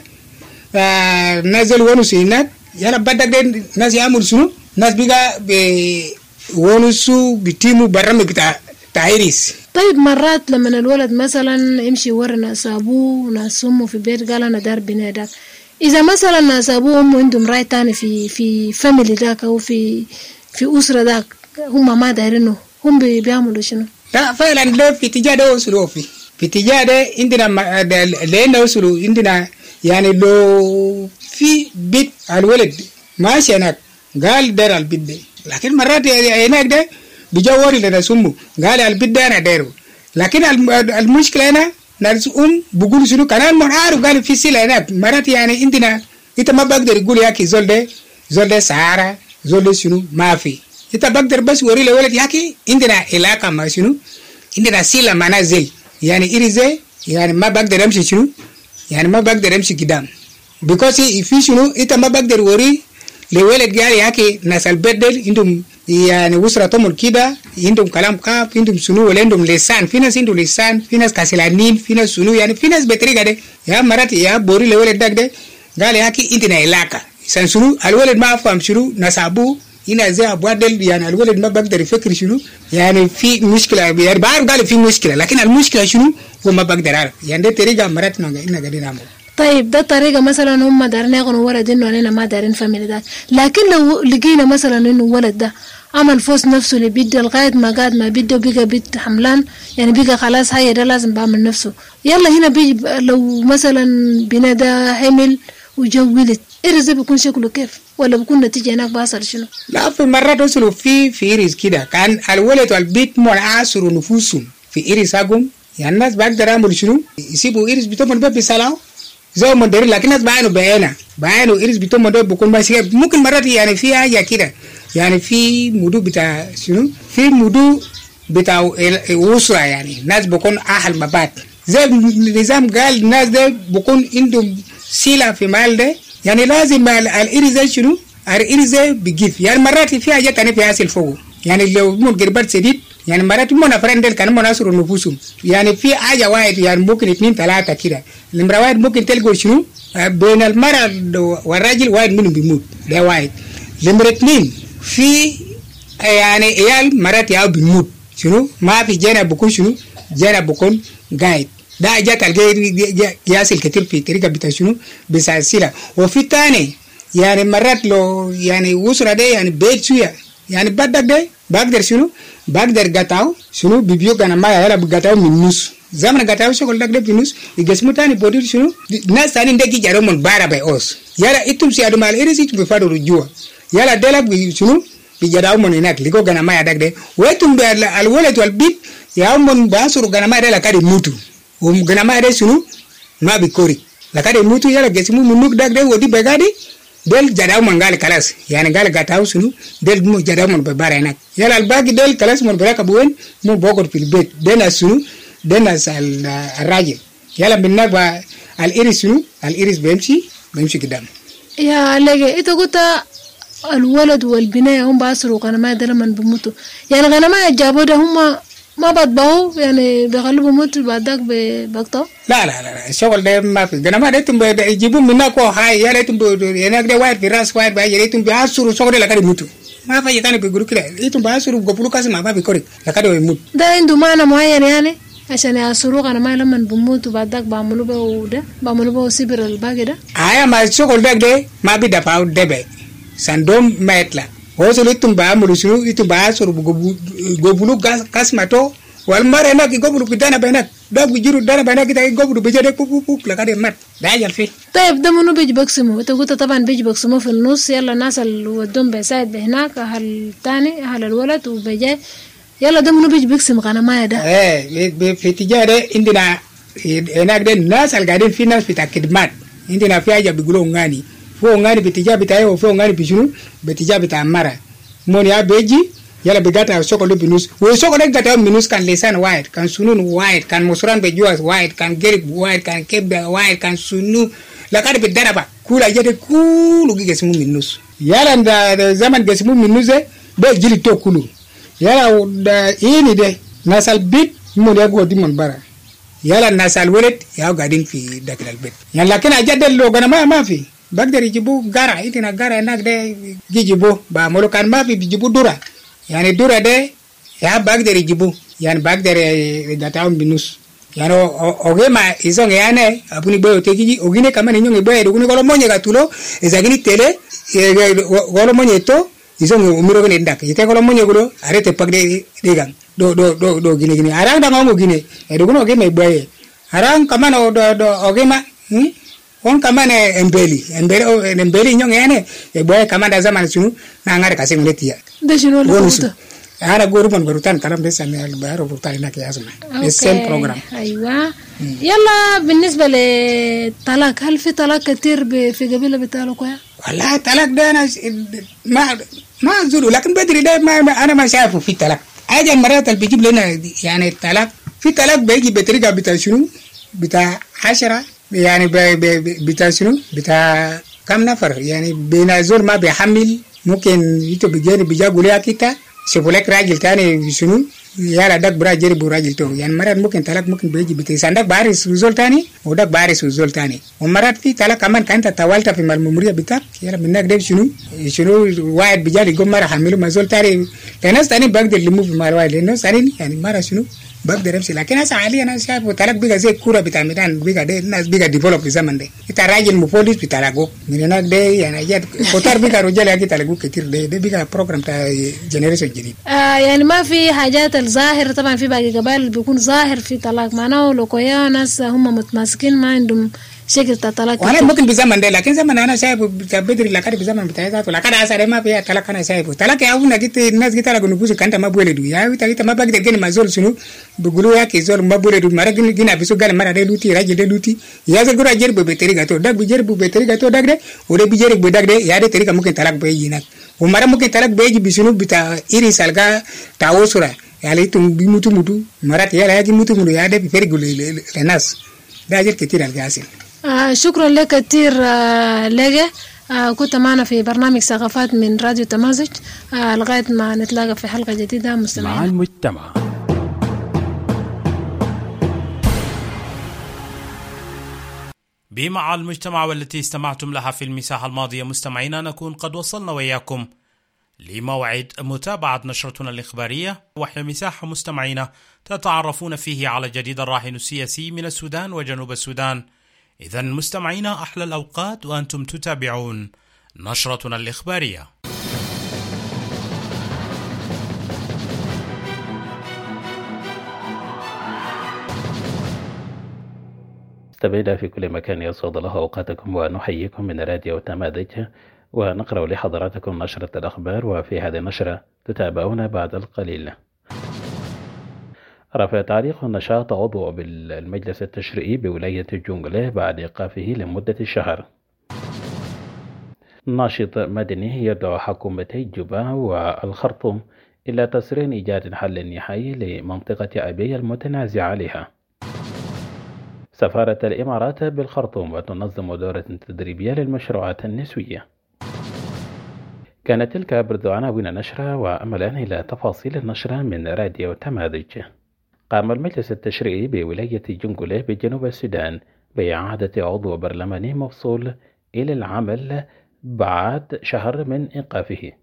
نازل ونسو هناك، يلا بدك ده ناس يعمل شنو، ناس بيجا ونسو بتيمو برامج بتاع إيرس. طيب مرات لما الولد مثلا يمشي ورا ناس أبوه وناس أمه في بيت قال أنا دار بناء داك، إذا مثلا ناس أبوه وأمه عندهم رأي تاني في فاميلي داك أو في أسرة داك، هم ما دارينه، هم بيعملوا شنو؟ لا فعلا ده في اتجاه ده وصلوا في اتجاه ده عندنا لأنه وصلوا عندنا، يعني لو في بيت الولد ماشي هناك قال دار البيت ده، لكن مرات هناك ده بيجوري لنا سمو قال البيت ده أنا دايره، لكن المشكلة هنا ناس بقول شنو كان من عارف قال في سيلة هناك مرات، يعني عندنا أنت ما بقدر يقول يا أخي زول ده سعارة زول ده شنو ما في، أنت بقدر بس وري لولد يا أخي عندنا علاقة ما شنو، عندنا سيلة معنا زي يعني إرزة، يعني ما بقدر أمشي شنو، يعني ما بقدر أمشي قدام because في شنو أنت ما بقدر وري لولد قال يا أخي ناس البيت ده عندهم يعني وسرة تمر كده، عندهم كلام كاف، عندهم شنو ولا عندهم لسان، في ناس عندهم لسان، في ناس كسلانين، في ناس شنو، يعني في ناس بطريقة ده يا مرات يا بوري لولد ده قال يا أخي عندنا علاقة سان شنو، الولد ما أفهم شنو ناس أبوه هنا زي أبوادل، يعني الولد ما بقدر يفكر شنو، يعني في مشكلة، يعني بعرف قال في مشكلة لكن المشكلة شنو هو ما بقدر أعرف، يعني ده طريقة مرات إحنا قاعدين نعمل. طيب ده طريقة مثلا هم دارين يغنوا ولد إنه علينا ما دارين فاميلي ده، لكن لو لقينا مثلا إنه ولد ده عمل فوس نفسه اللي بيده لغاية ما قاد ما بيده بيجا بيت حملان، يعني بيجا خلاص هاي ده لازم بعمل نفسه، يلا هنا بيجي لو مثلا بنا ده حمل وجو ولد إرز بيكون شكله كيف ولا بيكون نتيجة هناك باصل شنو؟ لا في مرات وصلوا في إرز كده كان الولد والبيت منعصروا نفوسهم في إرز أقوم، يعني الناس بقدر يعملوا شنو يسيبوا إرز بتوعهم الباب بيسالوا زي ما دارين، لكن الناس بعينوا إرز بتوعهم ده بيكون ماشي، ممكن مرات يعني في حاجة كده، يعني في مدو بتاع شنو، في مدو بتاع وسرة، يعني ناس بيكون أهل مبات زي النظام قال الناس ده بيكون عندهم سيلة في مال ده، يعني لازم الإرز شنو الإرز بيجيف، يعني مرات في حاجات أنا في أصل فوق، يعني لو من قربات سديد يعني مرات من أفرندل كانوا مناصر نفوسهم، يعني في حاجة واحد يعني ممكن 2 3 كده، المرة واحد ممكن تلقوا شنو بين المرأة والراجل واحد منهم بيموت ده واحد، المرة 2 في يعني عيال مرات ياو بيموت شنو ما في جانا بكون شنو جانا بكون قاعد، ده جات الجاي ياسل كتير في طريقة بتاع شنو بسلسلة، وفي تاني يعني مرات لو يعني وسرة ده يعني بيت شوية يعني بدك ده بقدر شنو بقدر قطعه شنو بيبيو كان ما يلا بقطعه من نص زمان قطعه شغل ده في نص يقسموا تاني بودي شنو ناس تاني ندقي جارو من بارا بأوس يلا إتم سيادو مال إيرس إتم بفادو رجوا يلا دلك شنو بيجراو من هناك لقوا كان ما يدك ده وإتم بالولد والبيت يا من باسرو كان ما ده لكاري موتو وكان ما ده شنو ما بيكوري لكاري موتو يلا قسموا من نوك دك ده ودي بقادي del jadaw man gal kalas yani gal gataw sunu del mo jadaw man babara nak yala al bagi del kalas mon baraka buen mo bogor fil bet dena sunu dena sal rajil yala min naba al iris sunu al iris بيمشي قدام يا لقى إنت قلت الولد والبناء هم باسروا غنماء ده لما بموتوا يعني غنماء جابوا ده هم ما بطبعوا يعني بيخلوا بموت بعدك بقطعوا لا الشغل ده ما في غنماء ده تم يجيبوا منك هاي يا ريتم هناك ده واحد في راس واحد بقى يا ريتم بياسروا شغل لكن يموتوا ما في تاني بيقولوا كده ريتم بياسروا بقولوا كاسم ما بيكوري لكن يموت ده عنده معنى معين يعني عشان ياسروق أنا ما لما بموت وبعد ذاك بعملوا به ده بعملوا به سيبر الباقي ده ما الشغل ده ما بيدفعوا دبي سندوم ما يطلع هو سلطم بعملوا شنو يتم بعصر بقبلوا كاسماتو والمرة هناك يقبلوا بدانا بينك ده بيجروا دانا بينك كده يقبلوا بيجروا بوب لكده مات ده يجل فيه. طيب ده منو بيجي بقسمه؟ أنت قلت طبعا بيجي بقسمه في النص يلا الناس اللي ودهم بيساعد بهناك أهل تاني أهل الولد وبيجي يلا ده منو بيجي بقسم غنماية ده؟ في تجارة عندنا هناك ده الناس اللي قاعدين في ناس بتاع خدمات عندنا في حاجة بيقولوا غاني فوق غاني بتجارة بتاعه وفوق غاني بيشنو بتجارة بتاع مرة مونيا بيجي يلا بيجاتا سوكو بينوس وسوكو ده جاتا بينوس كان لسان واحد كان سنون واحد كان مصران بجواز واحد كان جرب واحد كان كبده واحد كان سنو لكاد بالدربه كولا جد كل جسمه بينوس يلا ده زمن جسمه بينوس ده جيل تو كله يلا ده إني ده ناس البيت من يقعدوا دي من برا يلا الناس الولد يا قاعدين في داخل البيت يعني لكن أجد اللوجنا ما في بقدر يجيبوا جارة إنتنا جارة هناك ده يجيبوا بعملوا كان ما في بيجيبوا دورة يعني دورة ده يا بقدر يجيبوا يعني بقدر يجاتهم بنص يعني أوكي ما إذا يعني أبوني بيو تيجي أوكي كمان ينوي بيو يدخلني كلام موني كاتولو إذا كني تله كلام موني تو إذا umuro gini ndak yite kolo monye gulo arete pagde degang do gini arang da ngamu gini eduguno ge me boye arang kamana do ogema on kamane embeli nyong ene e boye kamanda zaman sunu na ngare kasi nguletia deshino lo أنا أقول ربنا بروتان كلام ده سامي البحر بروتان هناك يا زلمة السيم بروجرام أيوة يلا بالنسبة للطلاق هل في طلاق كتير في قبيلة بتاعك يا والله طلاق ده أنا ما أزوله لكن بدري ده ما أنا ما شايفه في طلاق أجي المرات اللي بيجيب لنا يعني الطلاق في طلاق بيجي بطريقة بتاع شنو بتاع 10 يعني بتاع شنو بتاع كم نفر يعني بين زور ما بيحمل ممكن يتو بيجابوا ليها كده شوفولك راجل تاني شنو يلا داك براجل براجل تو يعني مرات ممكن طلاق ممكن بيجي بتساندك بارس وزول تاني وداك بارس وزول تاني ومرات في طلاق كمان كانت تطاولت في الممريه بتاعك يلا منك ده شنو واحد بيجي يقوم مره حمله مزول تاني الناس تاني بقدر يلموا في مال واحد الناس تاني يعني مره شنو بقدر امشي لكن هسه حاليا انا شايف طلاق بقى زي الكوره بتاع ميدان بقى ده الناس بقى ديفلوب في الزمن ده انت راجل مفوليس بتلاقوه من هناك ده يعني جد كتار بقى رجال يجي تلاقوه كتير ده بقى بروجرام بتاع جنريشن جديد يعني ما في حاجات الظاهر طبعا في باقي قبائل بيكون ظاهر في طلاق معناه لو كويا ناس هم متماسكين ما عندهم شكل طلاق وانا ممكن بزمن ده لكن زمن انا شايف بدري لكاد بزمن بتاع ذاته لكاد اسا ما في طلاق انا شايفه طلاق يا ابونا جيت الناس جيت على نفوس كانت ما بولدوا يا انت ما بقدر جن ما زول شنو بيقولوا يا كي زول ما بولدوا مره جينا بيسو قال مره ده لوتي راجل ده لوتي يا زغرا جرب بطريقه تو ده بيجرب بطريقه تو ده وده بيجرب بدك ده يا ده طريقه ممكن طلاق بيجي هناك ومره ممكن طلاق بيجي بشنو بتاع ايري سالغا تاوسرا يعني تم بيموتوا مرات يا يجي موتوا يا ده بيفرقوا للناس ده اجر كتير القاسم شكرا لك كثير لقى كنت معنا في برنامج ثقافات من راديو تمازج لغاية ما نتلاقى في حلقة جديدة مستمعين مع المجتمع. بمع المجتمع والتي استمعتم لها في المساحة الماضية مستمعينا نكون قد وصلنا وإياكم لموعد متابعة نشرتنا الإخبارية وهي مساحة مستمعينا تتعرفون فيه على جديد الراهن السياسي من السودان وجنوب السودان. إذن مستمعينا أحلى الأوقات وأنتم تتابعون نشرتنا الإخبارية. مستمعينا في كل مكان يسعد الله أوقاتكم ونحييكم من راديو تمازج ونقرأ لحضراتكم نشرة الأخبار وفي هذه النشرة تتابعون بعد القليل. رفع تعليق النشاط عضو بالمجلس التشريعي بولاية الجونغلة بعد إيقافه لمدة شهر. ناشط مدني يدعو حكومتي جوبا والخرطوم إلى تسريع إيجاد حل نهائي لمنطقة أبي المتنازع عليها. سفارة الإمارات بالخرطوم وتنظم دورة تدريبية للمشروعات النسوية. كانت تلك أبرز عناوين النشرة وأملا إلى تفاصيل النشرة من راديو تمازج. قام المجلس التشريعي بولاية جونغلة بجنوب السودان بإعادة عضو برلماني مفصول إلى العمل بعد شهر من إيقافه.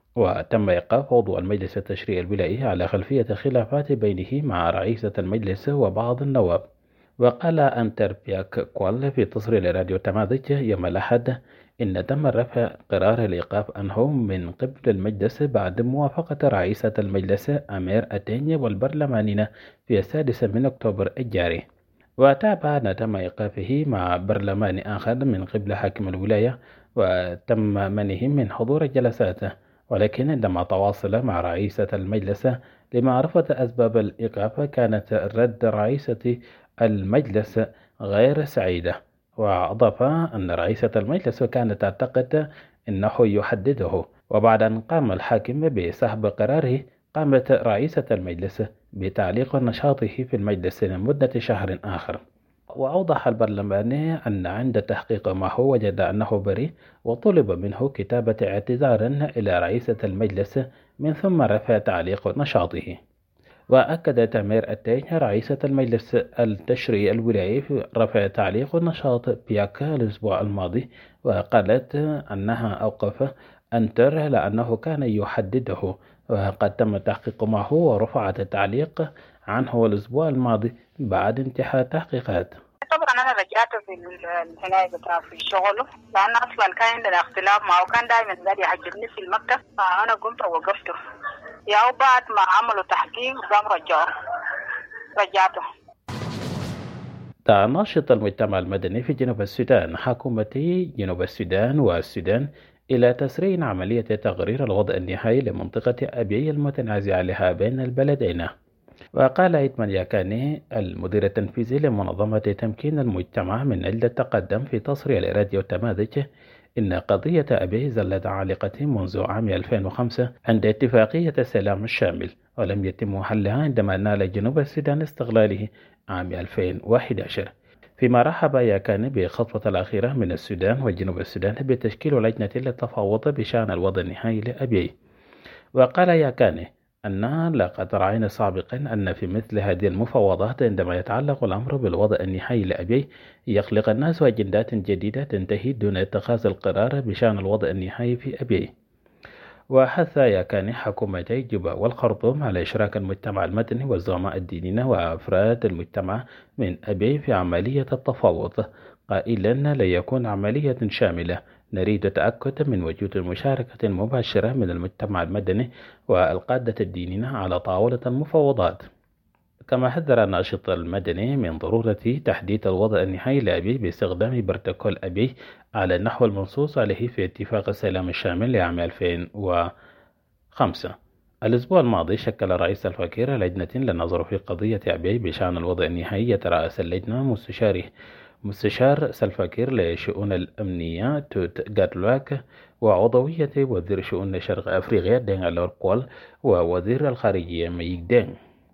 وتم إيقاف عضو المجلس التشريعي الولائي على خلفية خلافات بينه مع رئيسة المجلس وبعض النواب. وقال أنتر بياك كوال في تصريح لراديو تماذج يوم الأحد إن تم رفع قرار الإيقاف عنه من قبل المجلس بعد موافقة رئيسة المجلس أمير أتيني والبرلمانيين في 6 أكتوبر الجاري. وتابع أن تم إيقافه مع برلمان آخر من قبل حاكم الولاية وتم منعهم من حضور جلساته، ولكن عندما تواصل مع رئيسة المجلس لمعرفة أسباب الإيقاف كانت رد رئيسة المجلس غير سعيدة. وأضاف أن رئيسة المجلس كانت تعتقد أنه يحدده، وبعد أن قام الحاكم بسحب قراره قامت رئيسة المجلس بتعليق نشاطه في المجلس لمدة شهر آخر. وأوضح البرلماني أن عند تحقيق معه وجد أنه بريء وطلب منه كتابة اعتذار إلى رئيسة المجلس من ثم رفع تعليق نشاطه. وأكد تامير أتيني رئيسة المجلس التشريعي الولائي في رفع تعليق نشاط بياكا الأسبوع الماضي، وقالت أنها أوقف أنتر لأنه كان يحدده، وقد تم التحقيق معه ورفعت التعليق عنه الأسبوع الماضي بعد انتهاء التحقيقات. طبعا أنا رجعت في الحناية بتاع في شغله، لأن أصلا كان عندنا اختلاف معه، كان دائما قاعد يعجبني في المكتب، فأنا قمت ووقفته. يا بعد ما عملوا تحقيق قام رجعته. دعا ناشط المجتمع المدني في جنوب السودان حكومتي جنوب السودان والسودان إلى تسريع عملية تغيير الوضع النهائي لمنطقة أبيي المتنازعة لها بين البلدين. وقال إدمان ياكاني المدير التنفيذي لمنظمة تمكين المجتمع من أجل التقدم في تصريح لراديو تماذج إن قضية أبيي زلت عالقة منذ عام 2005 عند اتفاقية السلام الشامل، ولم يتم حلها عندما نال جنوب السودان استقلاله عام 2011. فيما رحب ياكاني بخطوة الأخيرة من السودان وجنوب السودان بتشكيل لجنة للتفاوض بشأن الوضع النهائي لأبيي. وقال ياكاني أننا لقد رأينا سابقا أن في مثل هذه المفاوضات عندما يتعلق الأمر بالوضع النهائي لأبيي يخلق الناس أجندات جديدة تنتهي دون اتخاذ القرار بشأن الوضع النهائي في أبيي. وحث ياكاني حكومتي جوبا والخرطوم على إشراك المجتمع المدني والزعماء الدينيين وأفراد المجتمع من أبيي في عملية التفاوض، قائلا ليكون عملية شاملة نريد التأكد من وجود المشاركة المباشرة من المجتمع المدني والقادة الدينيين على طاولة المفاوضات. كما حذر الناشط المدني من ضرورة تحديد الوضع النهائي لأبيي باستخدام بروتوكول أبيي على النحو المنصوص عليه في اتفاق السلام الشامل لعام 2005. الأسبوع الماضي شكل رئيس الفكير لجنة للنظر في قضية أبيي بشأن الوضع النهائي، يترأس اللجنة مستشار سلفاكير لشؤون الأمنية توت جاتلواك، وعضوية وزير شؤون شرق أفريقيا دين الأوركوال، ووزير الخارجية ميك دين.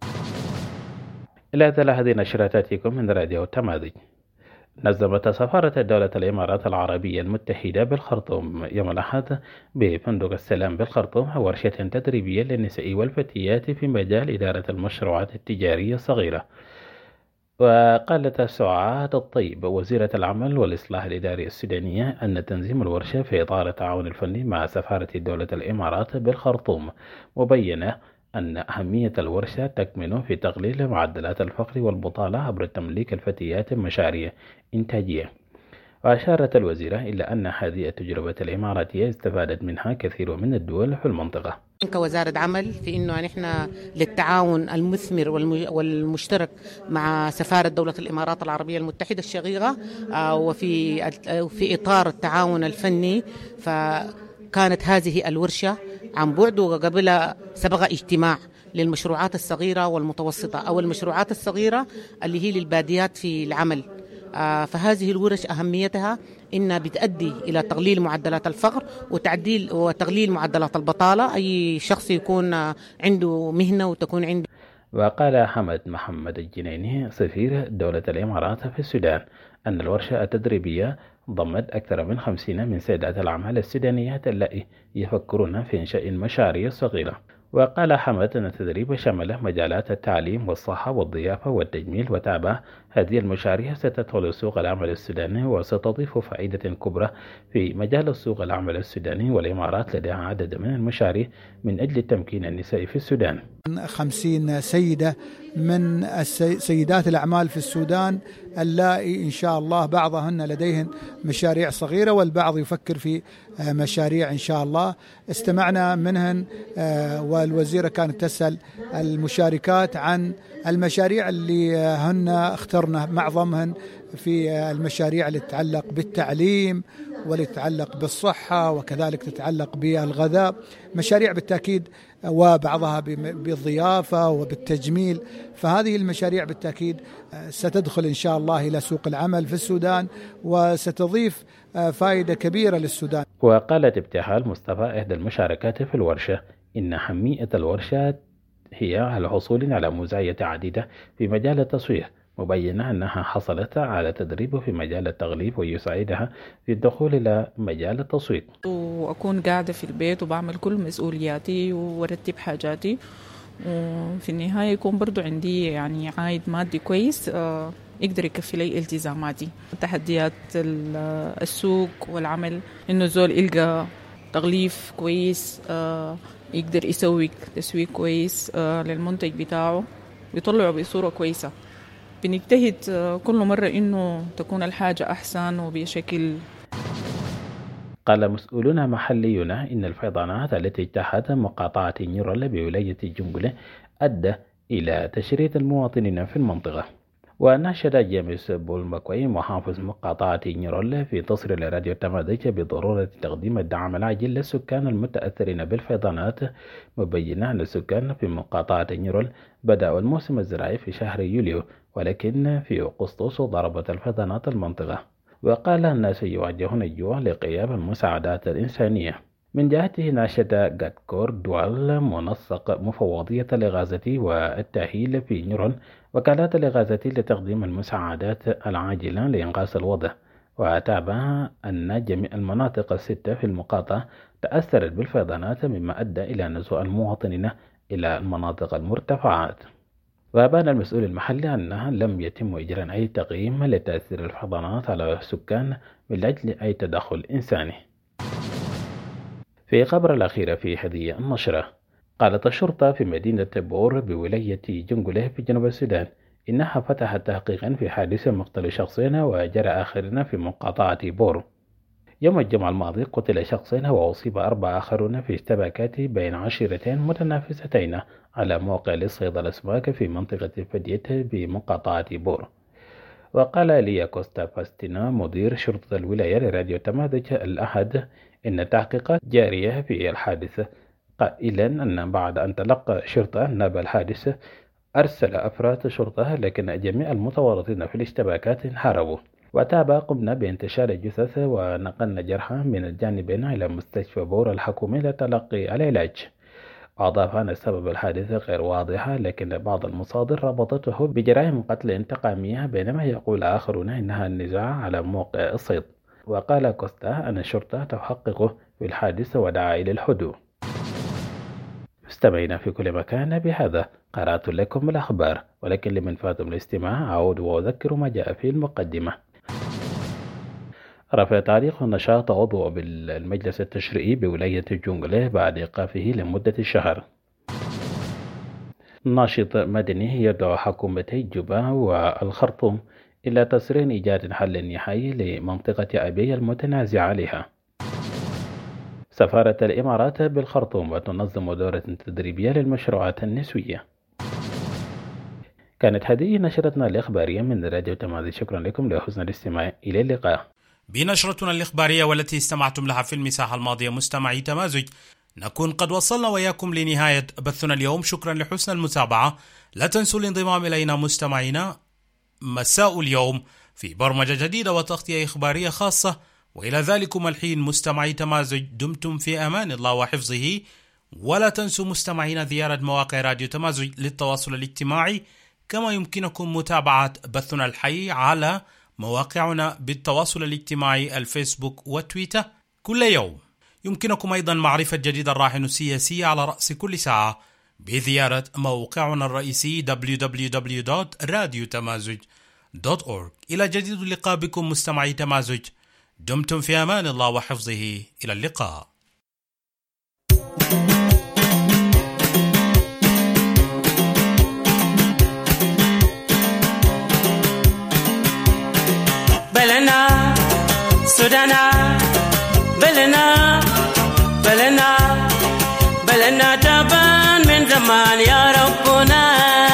إلى هذه نشراتكم من راديو تماذج. نظمت سفارة دولة الإمارات العربية المتحدة بالخرطوم يوم الأحد بفندق السلام بالخرطوم ورشة تدريبية للنساء والفتيات في مجال إدارة المشروعات التجارية الصغيرة. وقالت سعاد الطيب وزيرة العمل والإصلاح الإداري السودانية أن تنظيم الورشة في إطار التعاون الفني مع سفارة دولة الإمارات بالخرطوم، مبينة أن أهمية الورشة تكمن في تقليل معدلات الفقر والبطالة عبر تمليك الفتيات مشاريع إنتاجية. وأشارت الوزيرة إلى أن هذه التجربة الإماراتية استفادت منها كثير من الدول في المنطقة. كوزارة عمل في إنه نحن للتعاون المثمر والمشترك مع سفارة دولة الإمارات العربية المتحدة الشقيقة، وفي إطار التعاون الفني، فكانت هذه الورشة عن بعد، وقبل سبق اجتماع للمشروعات الصغيرة والمتوسطة أو المشروعات الصغيرة اللي هي للباديات في العمل. فهذه الورش أهميتها إنها بتؤدي إلى تقليل معدلات الفقر وتقليل معدلات البطالة، أي شخص يكون عنده مهنة وتكون عنده. وقال حمد محمد الجنيني سفير دولة الإمارات في السودان أن الورشة التدريبية ضمت أكثر من 50 من سيدات الأعمال السودانيات اللائي يفكرون في إنشاء المشاريع الصغيرة. وقال حمد أن التدريب شمل مجالات التعليم والصحة والضيافة والتجميل، وتابع هذه المشاريع ستدخل سوق العمل السوداني وستضيف فائدة كبرى في مجال السوق العمل السوداني، والإمارات لديها عدد من المشاريع من أجل تمكين النساء في السودان. 50 سيدة من سيدات الأعمال في السودان اللائي إن شاء الله بعضهن لديهن مشاريع صغيرة والبعض يفكر في مشاريع إن شاء الله. استمعنا منهن والوزيرة كانت تسأل المشاركات عن المشاريع اللي هن اخترنا معظمهن في المشاريع اللي تتعلق بالتعليم واللي تتعلق بالصحة وكذلك تتعلق بالغذاء، مشاريع بالتأكيد وبعضها بالضيافة وبالتجميل. فهذه المشاريع بالتأكيد ستدخل إن شاء الله إلى سوق العمل في السودان وستضيف فائدة كبيرة للسودان. وقالت ابتهال مصطفى إحدى المشاركات في الورشة إن أهمية الورشة هي الحصول على مزايا عديدة في مجال التصوير، مبينة أنها حصلت على تدريب في مجال التغليف ويساعدها في الدخول إلى مجال التصوير. وأكون قاعدة في البيت وبعمل كل مسؤولياتي وورتب حاجاتي، وفي النهاية يكون برضو عندي يعني عائد مادي كويس يقدر يكفي لي التزاماتي. تحديات السوق والعمل إنه زول يلقى تغليف كويس يقدر يسوي تسويق كويس للمنتج بتاعه ويطلعه بصورة كويسة. بنجتهد كل مرة إنه تكون الحاجة أحسن وبشكل. قال مسؤولون محليون إن الفيضانات التي اجتاحت مقاطعة نيرول بولاية جنجلة أدى إلى تشريد المواطنين في المنطقة. وناشد جيمس بولمكوي محافظ مقاطعة نيرول في تصريح لراديو تمازيغ بضرورة تقديم الدعم العاجل للسكان المتأثرين بالفيضانات، مبينا أن السكان في مقاطعة نيرول بدأوا الموسم الزراعي في شهر يوليو، ولكن في أغسطس ضربت الفيضانات المنطقة. وقال الناس يواجهون الجوع لغياب المساعدات الإنسانية. من جهته ناشد غادكور دوال منسق مفوضية الإغاثة والتأهيل في نيرول وكالات الإغاثة لتقديم المساعدات العاجلة لإنقاذ الوضع، وتابع أن جميع المناطق الستة في المقاطعة تأثرت بالفيضانات مما أدى إلى نزوح المواطنين إلى المناطق المرتفعات. وأبان المسؤول المحلي أنها لم يتم إجراء أي تقييم لتأثير الفيضانات على السكان من أجل أي تدخل إنساني. في خبر الأخير في هذه النشرة، قالت الشرطة في مدينة بور بولاية جنجلة في جنوب السودان إنها فتحت تحقيقا في حادث مقتل شخصين وجرى آخرين في مقاطعة بور. يوم الجمعة الماضي قتل شخصين وأصيب 4 آخرون في اشتباكات بين عشيرتين متنافستين على موقع لصيد الأسماك في منطقة فدية بمقاطعة بور. وقال ليا كوستا فاستينا مدير شرطة الولاية لراديو تمازيغ الأحد إن التحقيقات جارية في الحادثة، قائلا أن بعد أن تلقى شرطة نبأ الحادثة أرسل أفراد شرطة، لكن جميع المتورطين في الاشتباكات انحاربوا. وتابع قمنا بانتشار الجثث ونقلنا جرحى من الجانبين إلى مستشفى بور الحكومي لتلقي العلاج. أضاف أن سبب الحادثة غير واضحة، لكن بعض المصادر ربطته بجرائم قتل انتقامية، بينما يقول آخرون إنها النزاع على موقع الصيد. وقال كوستا أن الشرطة تحقق في الحادثة ودعا إلى الهدوء. استمعنا في كل مكان. بهذا قرأت لكم الأخبار، ولكن لمن فاتم الاستماع أعود وأذكر ما جاء في المقدمة. رفع تعليق نشاط عضو بالمجلس التشريعي بولاية جنجلة بعد إيقافه لمدة شهر. ناشط مدني يدعو حكومتي جوبا والخرطوم إلى تسريع إيجاد حل نهائي لمنطقة أبي المتنازع عليها. سفارة الإمارات بالخرطوم وتنظم دورة تدريبية للمشروعات النسوية. كانت هذه نشرتنا الإخبارية من راديو تمازيغ. شكرا لكم لحسن الاستماع. إلى اللقاء. بنشرتنا الإخبارية والتي استمعتم لها في المساحة الماضية مستمعي تمازيغ نكون قد وصلنا وياكم لنهاية بثنا اليوم. شكرا لحسن المتابعة. لا تنسوا الانضمام إلينا مستمعينا مساء اليوم في برمجة جديدة وتغطية إخبارية خاصة. وإلى ذلكم الحين مستمعي تمازيغ دمتم في أمان الله وحفظه. ولا تنسوا مستمعينا زيارة مواقع راديو تمازيغ للتواصل الاجتماعي، كما يمكنكم متابعة بثنا الحي على مواقعنا بالتواصل الاجتماعي الفيسبوك وتويتر كل يوم. يمكنكم أيضا معرفة جديد الراهن السياسي على رأس كل ساعة بزيارة موقعنا الرئيسي www.radiotamazj.org. إلى جديد اللقاء بكم مستمعي تمازج، دمتم في أمان الله وحفظه، إلى اللقاء. بلنا سودانا بلنا بلنا بلنا تابان من زمان يا ربنا،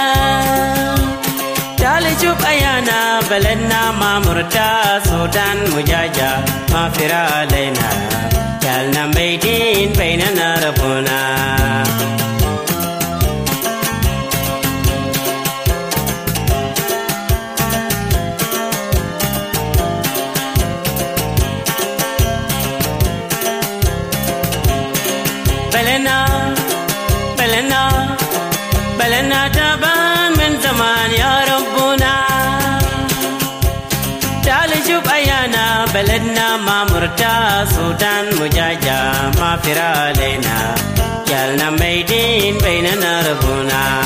تعال شوف أيانا بلدنا ما مرتا، سودان مجاجة ما فر علينا، جعلنا ميدين بيننا ربنا. بلنا بلنا بلنا تابان من زمان يا ربنا، تعال شوف أيانا بلدنا ما مرتا، سودان مجاجة ما فر علينا، جعلنا ميدين بيننا ربنا.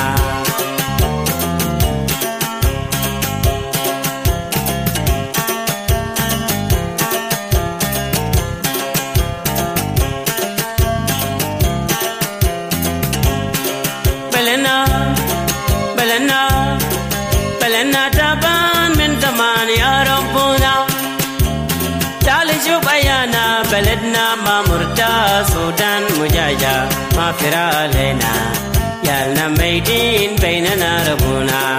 بلنا تابان من زمان يا ربنا، تعال شوف أيانا بلدنا ما مرتا، سودان مجاجة ما فر علينا، يالنا ميدين بيننا ربنا.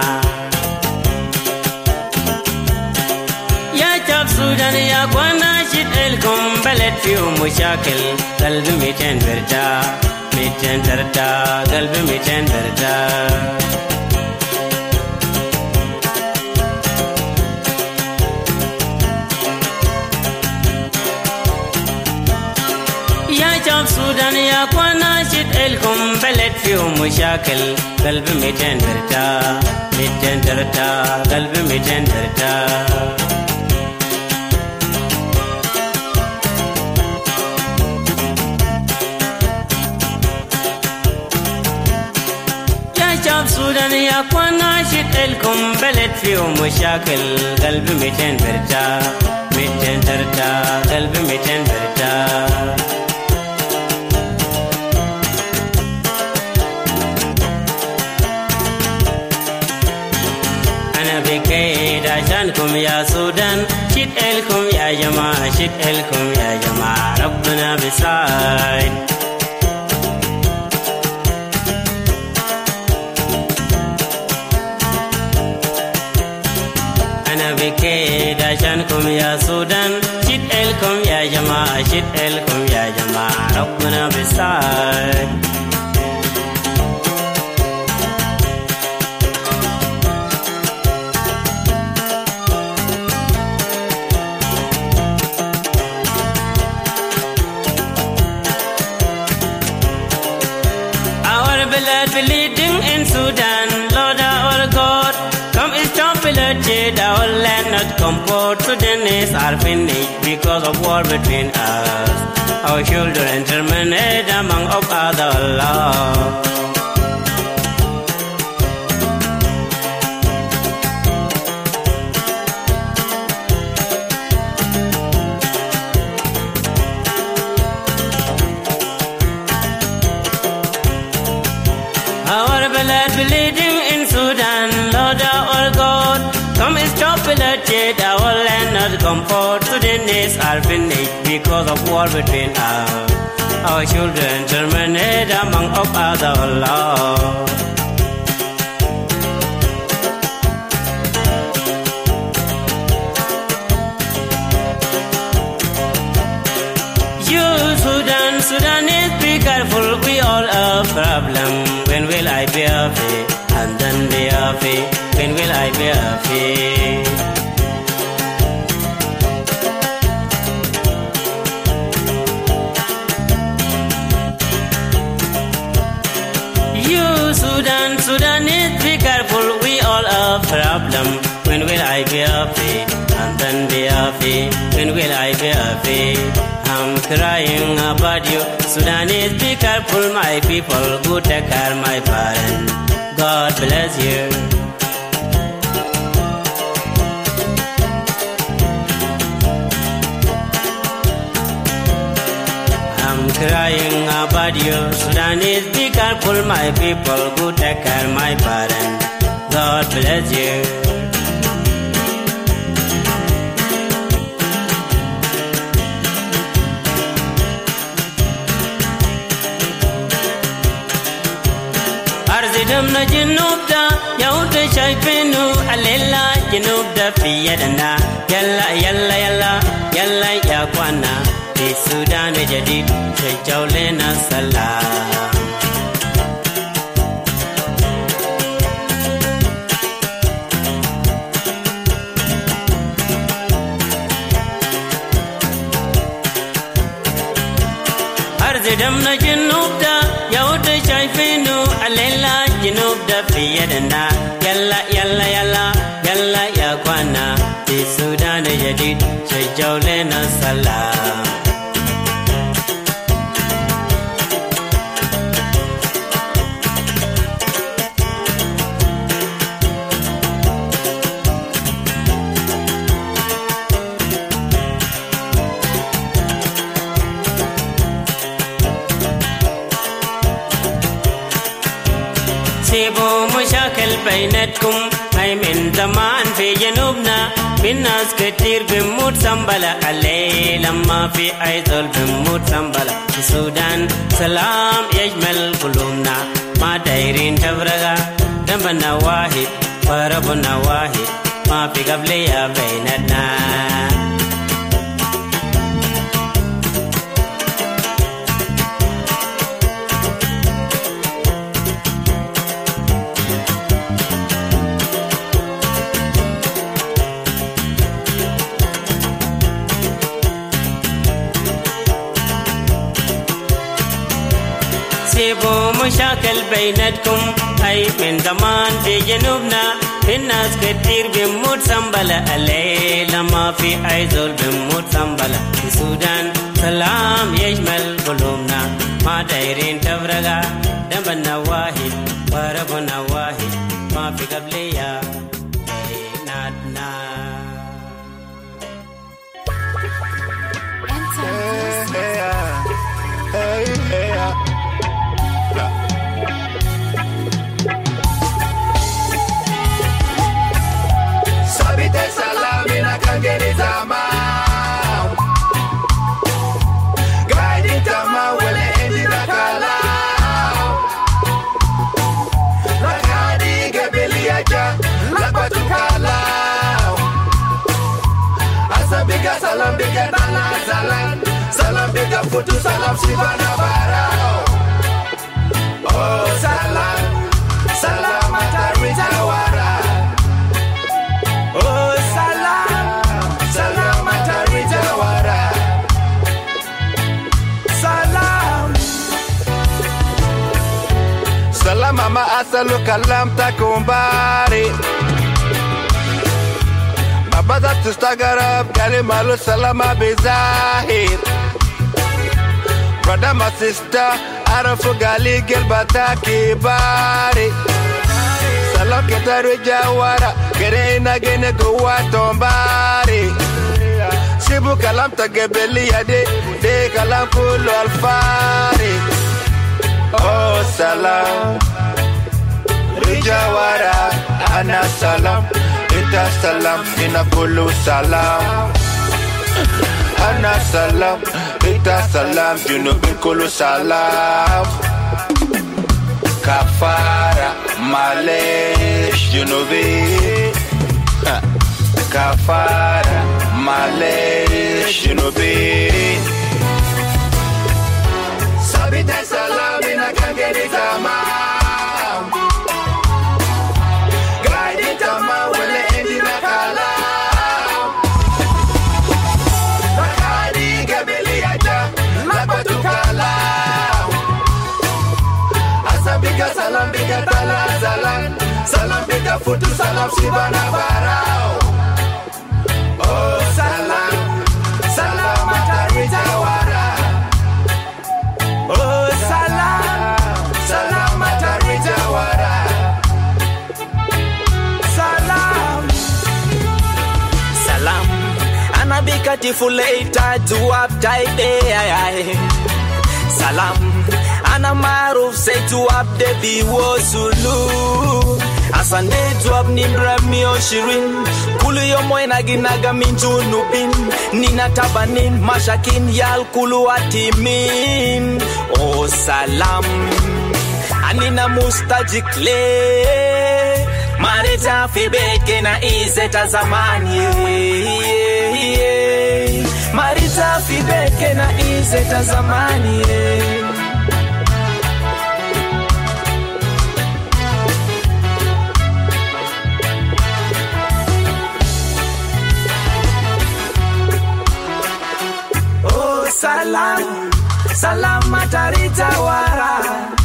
يا شعب سودان يا اخوانا شد لكم بلد فيه مشاكل، قلبي 200 بردا 200 بردا، قلبي 200 بردا. شعب سودان يا اخوانا شد لكم بلد فيه مشاكل، قلبي 200 بردا 200 بردا، قلبي 200 بردا. يا شعب سودان يا اخوانا شد لكم بلد فيه مشاكل، قلبي 200 بردا 200 بردا، قلبي 200 بردا. بكيد عشانكم يا سودان، شد لكم يا جماعة، شد لكم يا جماعة، ربنا بيساعد. أنا بكيد عشانكم يا سودان، شد لكم يا جماعة، شد لكم يا جماعة، ربنا بيساعد. Bleeding in Sudan, Lord our God, come stop bloodshed, our land not comport. Sudanese are finished because of war between us. Our children terminated among of other laws. Bleeding in Sudan, Lord our God, come stop bloodshed, our land not comfort. Sudanese are finished because of war between us. Our children terminated among of other laws. You Sudanese, be careful, we all have problem. When will I be happy? And then be happy. When will I be happy? You Sudanese, be careful, we all have problem. When will will I be happy? And then be happy. When will I be happy? I'm crying about you. Sudanese, be careful, my people. Go take care, my parents. God bless you. I'm crying about you. Sudanese, be careful, my people. Go take care, my parents. God bless you. Arzidamna jinubda yauta shaifinu alela jinubda fiyadana yalla yalla yalla yalla ya kwana fi Sudan jadid shajawlena salam. Arzidamna jinubda yauta shaifinu alela jinubda fiyadana yalla yalla yalla yalla ya kwana fi Sudan jadid shajawlena salam. سيبوا مشاكل بيناتكم هاي من زمان في جنوبنا في ناس كتير بموت سنبلة عليه لما في أيضل بموت سنبلة في السودان سلام يجمل قلوبنا ما دايرين تفرقا ذنبنا واحد وربنا واحد ما في قبلية بيناتنا. سيبوا مشاكل بيناتكم هاي من زمان في جنوبنا في الناس كتير بموت سنبلة عليه لما في أي زول بموت سنبلة في السودان سلام يشمل قلوبنا ما دايرين تفرقا دمنا واحد وربنا واحد ما في قبلية بيناتنا. Sabite salami na kangeni zama Gaidi tama wale endi nakala Lakadi gebeli aja Lakbatu kala Asabiga salam biga tala zalan Salam biga futu salam sibana barao Oh salam Salam atarita wara Oh salam, salam atarija wara. Salam. Salam mama asalu kalam takumbari. Baba that to stagarab gali malu salama bizahir. Brother my sister arafu gali gelbata kibari. Salam ketarija wara. Gerena gene gowa tombari Sibu kalam tagebeli yade De kalam kulu alfari Oh salam Rijawara Ana salam Ita salam Ina kulu salam Ana salam Ita salam Junubin kulu salam Kafara Malesh Junubi Kafara Malesh Junubi Sabite salam ina kangeni zama Gaidi tama wale endi nakala Lakadi gebeli aja Lakbatu kala Asabiga salam biga tala zalan Salam biga futu salam sibana barao Wanna be beautiful later to uptight day. Salam ana maruf say to up the biwo Zulu asande to up nimbra mio shirin kulu yo moina ginaga minjunu bin nina tabanin mashakin yal kulu atimin oh salam anina mustajikle marita fibeke na izeta zamani marita fibeke na izeta zamani oh salam salam matarita wara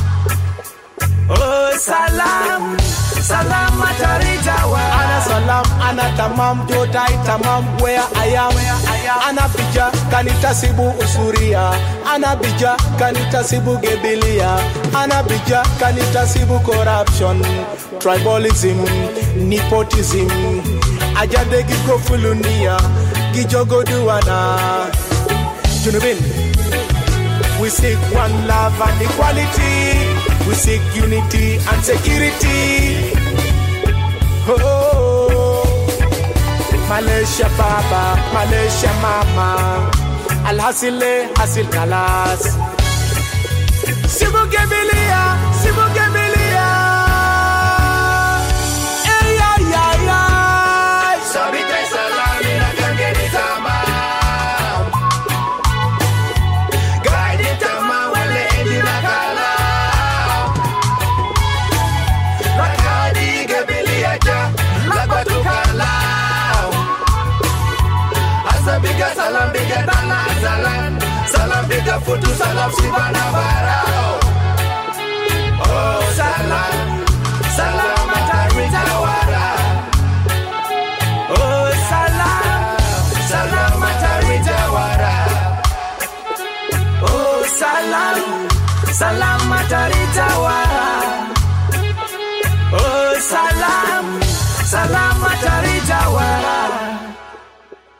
oh salam salam matarita wara ana salam ana tamam jotai tamam where I am ana bija kanita sibu usuria ana bija kanita sibu gebilia ana bija kanita sibu corruption tribalism nepotism ajade giko fulunia gijogo duana Junubin. We seek one love and equality. We seek unity and security. Oh, Malaysia Baba, Malaysia Mama. Al Hasile, Hasil Kalas. Sibu Gebilia, Sibu Gebilia. Ay, ay, ay, ay. Sorry, Salam, in a Gangenitama. Salam biga salam salam biga futu salam sibana barao oh salam salam matarita wara oh salam salam matarita wara oh salam salam matarita wara